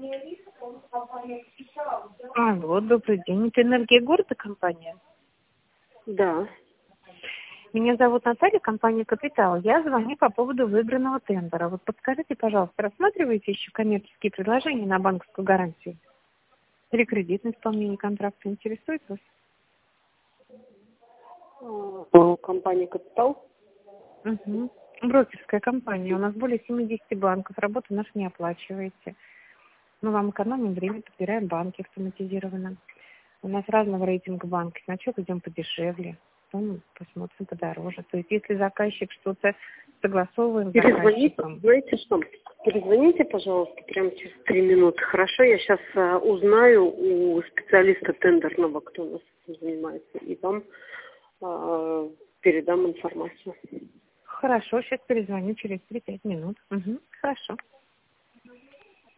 Алло, добрый день. Это «Энергия города» компания? Да. Меня зовут Наталья, компания «Капитал». Я звоню по поводу выигранного тендера. Вот подскажите, пожалуйста, рассматриваете еще коммерческие предложения на банковскую гарантию? Или кредитное исполнение контракта интересует вас? Компания «Капитал». Угу. Брокерская компания. У нас более 70 банков. Работу нашу не оплачиваете. Мы вам экономим время, подбираем банки автоматизированно. У нас разного рейтинга банки. Сначала идем подешевле, потом посмотрим подороже. То есть если заказчик что-то согласовываем с заказчиком. Знаете что? Перезвоните, пожалуйста, прямо через 3 минуты. Хорошо, я сейчас узнаю у специалиста тендерного, кто у нас этим занимается, и вам передам информацию. Хорошо, сейчас перезвоню через 3-5 минут. Угу. Хорошо.